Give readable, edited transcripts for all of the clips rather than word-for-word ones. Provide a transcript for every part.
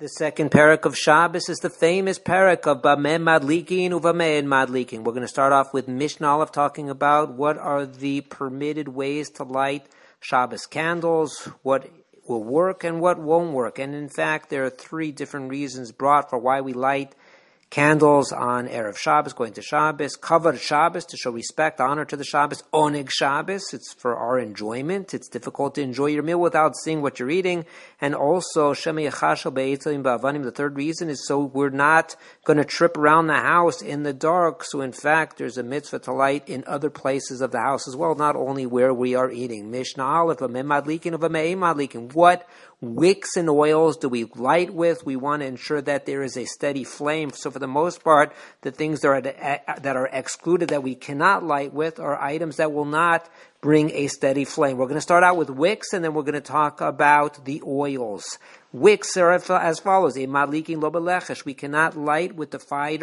The second parak of Shabbos is the famous parak of Bameh Madlikin Uvamein Madlikin. We're going to start off with Mishnah Aleph talking about what are the permitted ways to light Shabbos candles, what will work and what won't work. And in fact, there are three different reasons brought for why we light candles on Erev Shabbos, going to Shabbos. Kavod Shabbos, to show respect, honor to the Shabbos. Oneg Shabbos, it's for our enjoyment. It's difficult to enjoy your meal without seeing what you're eating. And also, Shemei Yachashel Be'etzalim Ba'avanim, the third reason is so we're not going to trip around the house in the dark. So in fact, there's a mitzvah to light in other places of the house as well, not only where we are eating. Mishnah Aleph, Bameh Madlikin Uvamein Madlikin. What wicks and oils do we light with? We want to ensure that there is a steady flame. So for the most part, the things that are excluded that we cannot light with are items that will not bring a steady flame. We're going to start out with wicks, and then we're going to talk about the oils. Wicks are as follows. A madlikin lo belechesh. We cannot light with the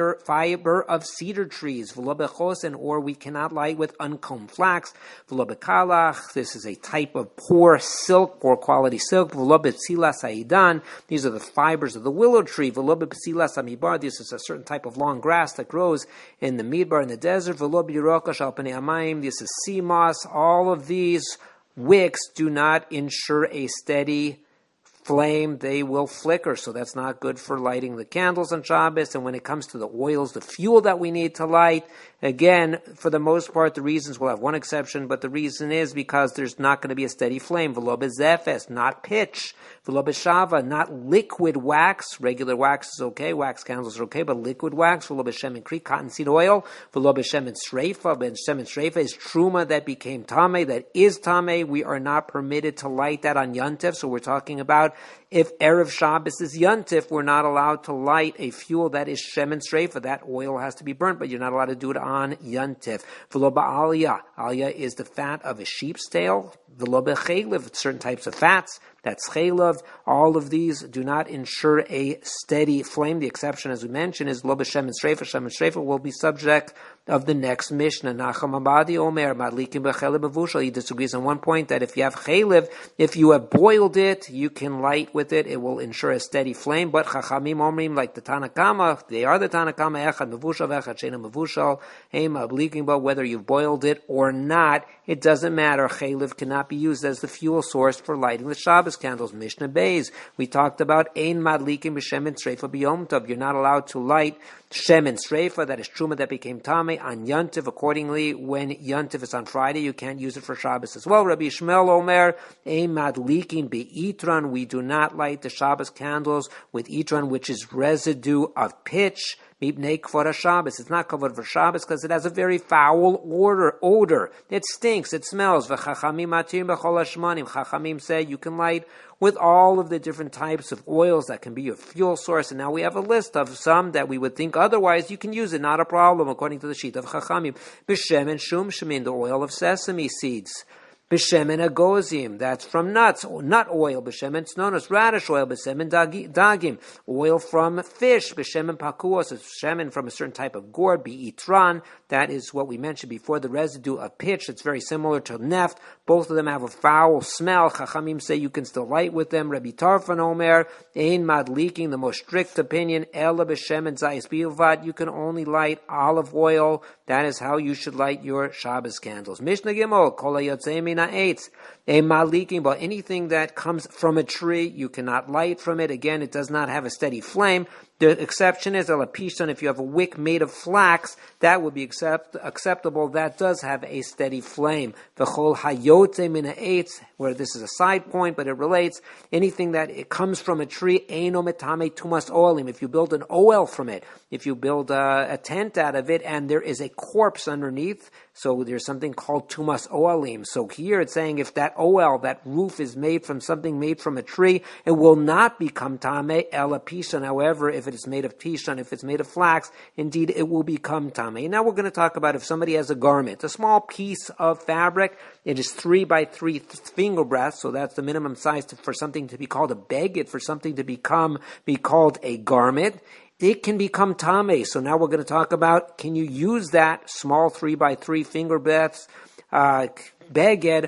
fiber of cedar trees. V'lo bechosen, or we cannot light with uncombed flax. V'lo bekalach. This is a type of poor silk, poor quality silk. V'lo betzilas haidan. These are the fibers of the willow tree. V'lo betzilas hamidbar. This is a certain type of long grass that grows in the midbar in the desert. V'lo b'yirokash al pnei hamayim. This is sea moss. All of these wicks do not ensure a steady flame. They will flicker, so that's not good for lighting the candles on Shabbos. And when it comes to the oils, the fuel that we need to light, again, for the most part, the reasons, we'll have one exception, but the reason is because there's not going to be a steady flame. V'lo bezefes, not pitch. V'lo beshava, not liquid wax. Regular wax is okay, wax candles are okay, but liquid wax. V'lo beshemen kri, cottonseed oil. V'lo beshemen shreifa. Beshemen shreifa is truma that became tameh, that is tameh. We are not permitted to light that on Yontif, so we're talking about if Erev Shabbos is Yontif, we're not allowed to light a fuel that is shemen shreifa. That oil has to be burnt, but you're not allowed to do it on Yontif. V'lo ba'aliyah. Aliyah is the fat of a sheep's tail. V'lo b'chelev, certain types of fats. That's chelav. All of these do not ensure a steady flame. The exception, as we mentioned, is lo b'shemen shreifa. Shemen shreifa will be subject of the next Mishnah. Nachum Abadi Omer, Madlikin b'chelev bevushal. He disagrees on one point that if you have chelev, if you have boiled it, you can light with it. It will ensure a steady flame. But Chachamim Omrim, like the Tanna Kama, they are the Tanna Kama, echad mevushal, echad sheina mevushal. Hey, Madlikin, but whether you've boiled it or not, it doesn't matter. Chelev cannot be used as the fuel source for lighting the Shabbos candles. Mishnah Beis, we talked about ein madlikin b'shemen shreifa b'yom tov. You're not allowed to light shemen shreifa, that is truma that became tameh, on Yontif. Accordingly, when Yontif is on Friday, you can't use it for Shabbos as well. Rabbi Shmuel Omer, ein madlikin be'itran. We do not light the Shabbos candles with itran, which is residue of pitch. Mipnei kavod Shabbos. It's not kavod for Shabbos because it has a very foul odor. It stinks. It smells. V'chachamim matir b'chol hashmanim. Chachamim say you can light with all of the different types of oils that can be your fuel source. And now we have a list of some that we would think otherwise you can use it, not a problem, according to the sheet of Chachamim. B'shemen shum shemin, the oil of sesame seeds. B'shemen agozim, that's from nuts, nut oil. B'shemen tznonos, radish oil. B'shemen dagim, oil from fish. B'shemen pakuos, it's shemen from a certain type of gourd. B'itran, that is what we mentioned before, the residue of pitch. It's very similar to neft. Both of them have a foul smell. Chachamim say you can still light with them. Rabbi Tarfon Omer, ein madliking, the most strict opinion, ela b'shemen zayis bilvad, you can only light olive oil. That is how you should light your Shabbos candles. Mishnah Gimel, kol hayotzei min ha'etz, ein madliking, but anything that comes from a tree, you cannot light from it. Again, it does not have a steady flame. The exception is elapishon. If you have a wick made of flax, that would be acceptable. That does have a steady flame. V'chol hayotze min ha'etz, where this is a side point, but it relates. Anything that it comes from a tree, eino metame tumas olim. If you build an oil from it, if you build a tent out of it, and there is a corpse underneath, so there's something called tumas olim. So here it's saying if that oil, that roof is made from something made from a tree, it will not become tameh elapishon. However, if it is made of pishon, if it's made of flax, indeed it will become tameh. Now we're going to talk about if somebody has a garment, a small piece of fabric, it is 3 by 3 finger breadths, so that's the minimum size for something to be called a beged, for something to be called a garment. It can become tameh. So now we're going to talk about, can you use that small 3 by 3 finger breadths beged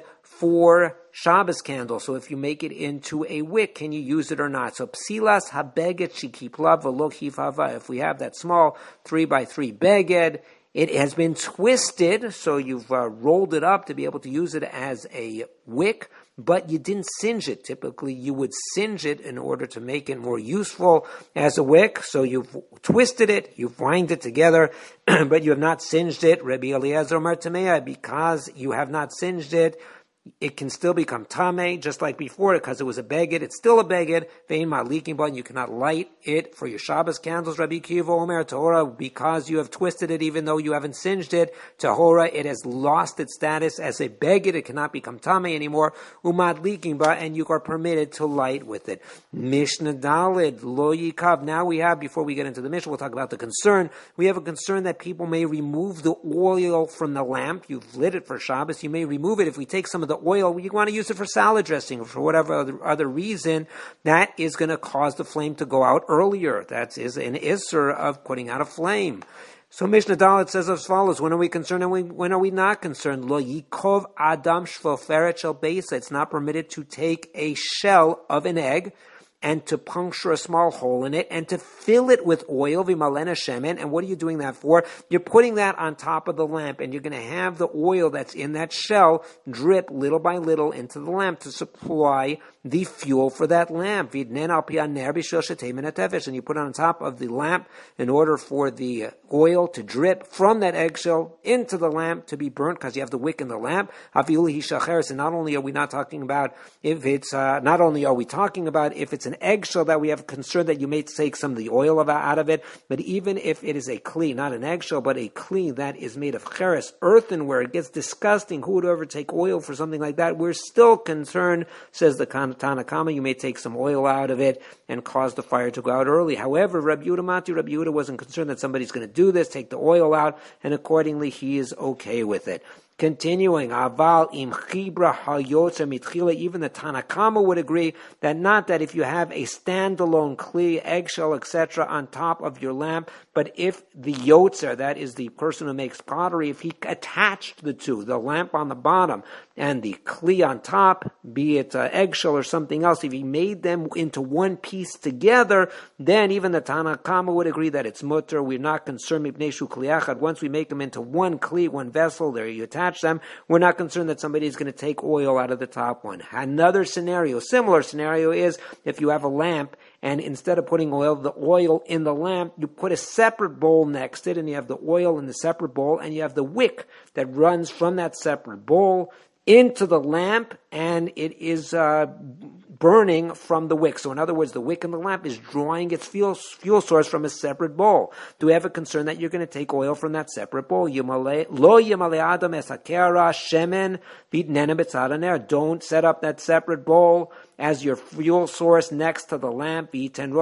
for Shabbos candles. So if you make it into a wick, can you use it or not? So psilas habeget shikiplav v'lo hifava. If we have that small 3x3 beged, it has been twisted, so you've rolled it up to be able to use it as a wick, but you didn't singe it. Typically, you would singe it in order to make it more useful as a wick. So you've twisted it, you've wind it together, but you have not singed it. Rabbi Eliezer Omer Tamei, because you have not singed it, it can still become tameh, just like before, because it was a beged. It's still a beged. Vein ma'likin button. You cannot light it for your Shabbos candles. Rabbi Akiva Omer Tahora, because you have twisted it, even though you haven't singed it. Tahora, it has lost its status as a beged. It cannot become tameh anymore. Umadlikin ba, and you are permitted to light with it. Mishnah Daled lo yikav. Now we have, before we get into the Mishnah, we'll talk about the concern. We have a concern that people may remove the oil from the lamp. You've lit it for Shabbos. You may remove it. If we take some of the oil, you want to use it for salad dressing or for whatever other reason, that is going to cause the flame to go out earlier. That is an isser of putting out a flame. So Mishnah Dalet says as follows: when are we concerned and when are we not concerned? Lo yikov adam shvoferet shel beisa. It's not permitted to take a shell of an egg and to puncture a small hole in it, and to fill it with oil, v'malena shemen. And what are you doing that for? You're putting that on top of the lamp, and you're going to have the oil that's in that shell drip little by little into the lamp to supply the fuel for that lamp. And you put it on top of the lamp in order for the oil to drip from that eggshell into the lamp to be burnt, because you have the wick in the lamp. And not only are we not talking about if it's, not only are we talking about if it's an eggshell that we have concern that you may take some of the oil out of it, but even if it is a kli, not an eggshell, but a kli that is made of cheres, earthenware, it gets disgusting. Who would ever take oil for something like that? We're still concerned, says the Tanakama, you may take some oil out of it and cause the fire to go out early. However, Rabbi Yehuda wasn't concerned that somebody's going to do this, take the oil out, and accordingly he is okay with it. Continuing, aval im chibra hayotzer mitchila, even the Tanakama would agree that not that if you have a standalone kli, eggshell, etc., on top of your lamp, but if the yotzer, that is the person who makes pottery, if he attached the two, the lamp on the bottom and the kli on top, be it eggshell or something else, if he made them into one piece together, then even the Tanakama would agree that it's mutter. We're not concerned mipneshu kliachad. Once we make them into one kli, one vessel, there you attach them, we're not concerned that somebody is going to take oil out of the top one. Another scenario, similar scenario, is if you have a lamp and instead of putting the oil in the lamp, you put a separate bowl next to it, and you have the oil in the separate bowl, and you have the wick that runs from that separate bowl into the lamp, and it is burning from the wick. So in other words, the wick in the lamp is drawing its fuel source from a separate bowl. Do we have a concern that you're going to take oil from that separate bowl? Don't set up that separate bowl as your fuel source next to the lamp, and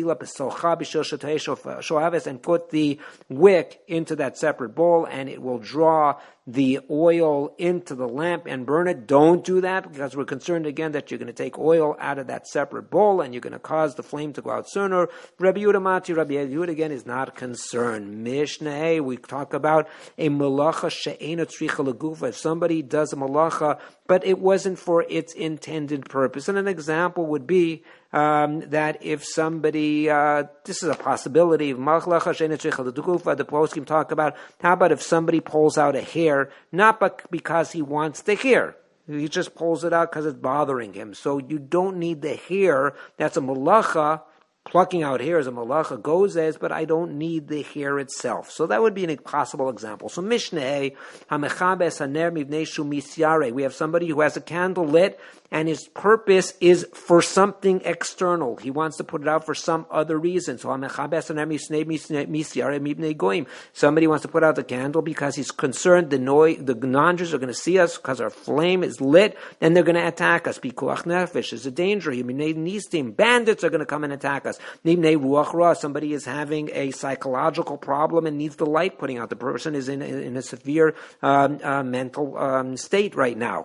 put the wick into that separate bowl, and it will draw the oil into the lamp and burn it. Don't do that, because we're concerned again that you're going to take oil out of that separate bowl and you're going to cause the flame to go out sooner. Rabbi Yehuda again is not concerned. Mishnah, we talk about a malacha she'ena tzricha legufa. If somebody does a malacha, but it wasn't for its intended purpose. And an example would be that if somebody, this is a possibility, the poskim talk about, how about if somebody pulls out a hair, not because he wants the hair, he just pulls it out because it's bothering him. So you don't need the hair. That's a malacha. Plucking out hair is a malacha gozes, but I don't need the hair itself. So that would be an possible example. So Mishneh, hamechabes haner mivnei shu misyare. We have somebody who has a candle lit, and his purpose is for something external. He wants to put it out for some other reason. So hamechabes haner misyare mivnei goyim. Somebody wants to put out the candle because he's concerned the non-Jews are going to see us because our flame is lit, and they're going to attack us. Pikuach nefesh is a danger. Bandits are going to come and attack us. Shabbos. Nimnei ruach ra, somebody is having a psychological problem and needs the light putting out. The person is in a severe mental state right now.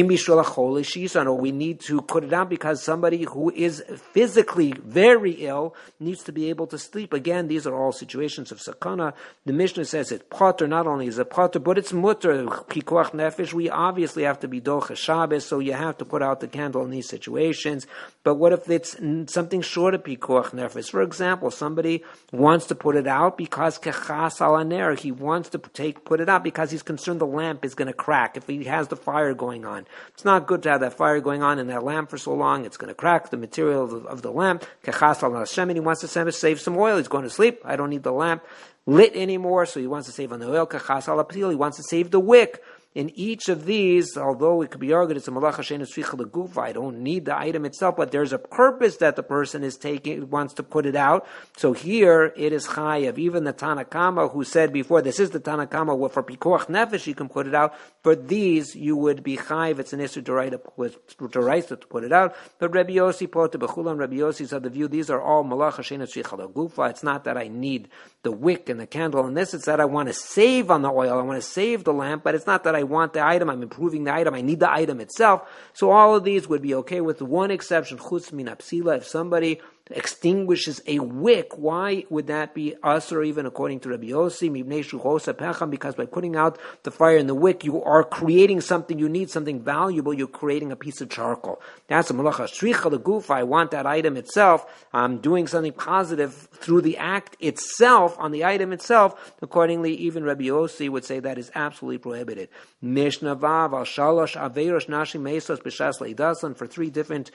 Or we need to put it out because somebody who is physically very ill needs to be able to sleep. Again, these are all situations of sakana. The Mishnah says it's potter, not only is it potter, but it's mutter, pikuach nefesh. We obviously have to be docha Shabbos, so you have to put out the candle in these situations. But what if it's something short of pikuach nefesh? For example, somebody wants to put it out because kechas al aner, he wants to put it out because he's concerned the lamp is going to crack if he has the fire going on. It's not good to have that fire going on in that lamp for so long. It's going to crack the material of the lamp. Kechas al Hashem, and he wants to save some oil. He's going to sleep. I don't need the lamp lit anymore, so he wants to save on the oil. Kechas al apil, he wants to save the wick. In each of these, although it could be argued it's a malacha she'eina tzricha legufa, I don't need the item itself, but there's a purpose that the person is taking, wants to put it out. So here it is chayav. Even the Tanakama who said before, this is the Tanakama, well, for pikuach nefesh you can put it out. For these you would be chayav. It's an issur d'oraisa to put it out. But Rabbi Yossi pote bechulam. Rabbi Yossi said the view these are all malacha she'eina tzricha legufa. It's not that I need the wick and the candle and this. It's that I want to save on the oil. I want to save the lamp, but it's not that I want the item, I'm improving the item, I need the item itself. So all of these would be okay with one exception, chutz min apsila. If somebody extinguishes a wick, why would that be us, or even according to Rabbi Yossi, mibnei shuchosa pecham, because by putting out the fire in the wick, you are creating something, you need something valuable, you're creating a piece of charcoal. That's a malacha shricha legufa. I want that item itself. I'm doing something positive through the act itself, on the item itself. Accordingly, even Rabbi Yossi would say that is absolutely prohibited. Mishnah Vav al shalosh averos nashim mesos b'shas leidasan, for three different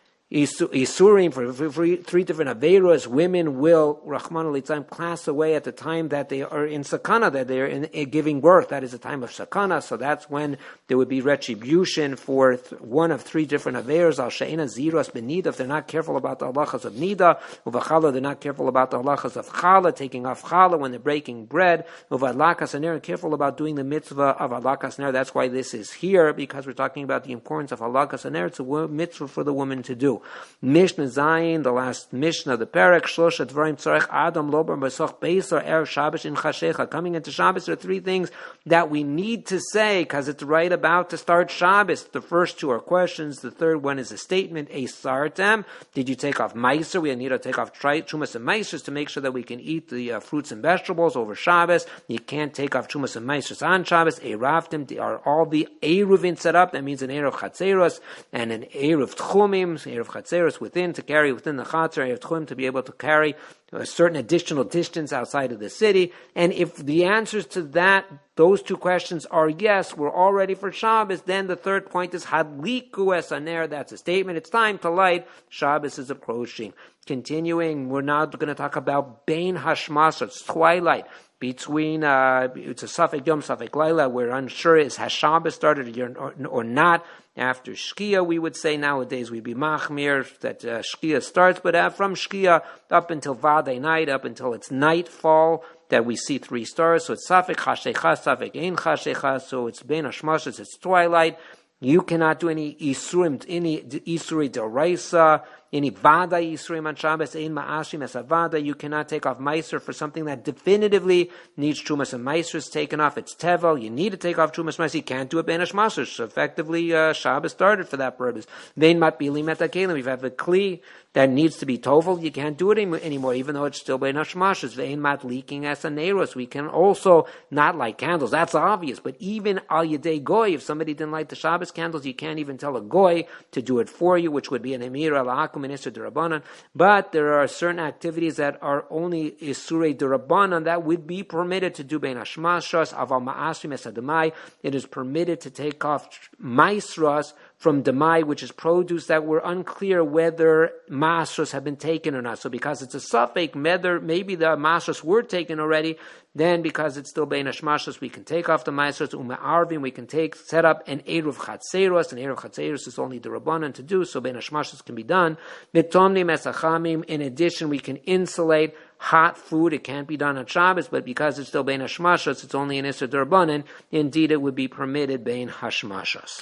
Isurim, for three different Averos, women will, Rahman al pass away at the time that they are in Sakana, that they are in giving birth. That is a time of Sakana, so that's when there would be retribution for one of three different Averos, Al She'ena Ziros Benida, if they're not careful about the halachas of Nida, Uvachala, they're not careful about the halachas of Chala, taking off Chala when they're breaking bread, Uvalakas Aner, and careful about doing the mitzvah of Alakas Aner. That's why this is here, because we're talking about the importance of Alakas Aner. It's a mitzvah for the woman to do. Mishnah Zayin, the last Mishnah, the Perek, Shlosha Dvarim Tzarech Adam Lobar Basoch Beisar Erev Shabbos in Chashecha. Coming into Shabbos, there are three things that we need to say because it's right about to start Shabbos. The first two are questions. The third one is a statement. A sartem. Did you take off meiser? We need to take off chumas and meisers to make sure that we can eat the fruits and vegetables over Shabbos. You can't take off chumas and meisers on Shabbos. A raftim are all the eruvin set up. That means an eruv chatzeros and an eruv tchumim, eruv chatzeros within, to carry within the chatzar, eruv tchumim to be able to carry a certain additional distance outside of the city. And if the answers to those two questions are yes, we're all ready for Shabbos, then the third point is hadliku es aner. That's a statement. It's time to light. Shabbos is approaching. Continuing, we're now going to talk about bein hashmas, it's twilight. Between, it's a Safek Yom, Safek Laila, we're unsure is has Shabbos started or not. After Shkia, we would say nowadays we'd be Machmir, that Shkia starts, but from Shkia up until Vaday night, up until it's nightfall, that we see 3 stars. So it's Safek Chashecha, Safek Ein Chashecha, so it's Ben Hashmashas, it's twilight. You cannot do any Isurim, any Isuri Deraisa, any Vada Isurim on Shabbos, Ein Ma'ashim as a Vada. You cannot take off Meiser for something that definitively needs Chumas and Meisers taken off. It's Tevel. You need to take off Chumas and Meiser. You can't do it Ben Hashmaser. So effectively, Shabbos started for that purpose. Vein Matbilim Metakelim. If you have a Kli that needs to be Tovel, you can't do it anymore, even though it's still Ben Hashmashas. Vein Mat leaking as a Neiros. We can also not light candles. That's obvious. But even Al Yedei Goy, if somebody didn't light the Shabbos candles, you can't even tell a Goy to do it for you, which would be an Emir al-Akum and Isur Durabanan. But there are certain activities that are only Isurei Durabanan that would be permitted to do Bein Hashmashas, Aval Ma'asrim Esadamai. It is permitted to take off Maisras from Demai, which is produce that were unclear whether Masras have been taken or not. So because it's a suffix, maybe the Masras were taken already, then because it's still Bein Hashmashas, we can take off the Masras, Arvin, we can set up an Eruv Chatzeros. An Eruv Chatzeros is only the Rabbanan to do, so Bein Hashmashas can be done. Vitomnim Esachamim, in addition, we can insulate hot food. It can't be done on Shabbos, but because it's still Bein Hashmashas, it's only an Isur D'Rabbanan. Indeed, it would be permitted Bein Hashmashas.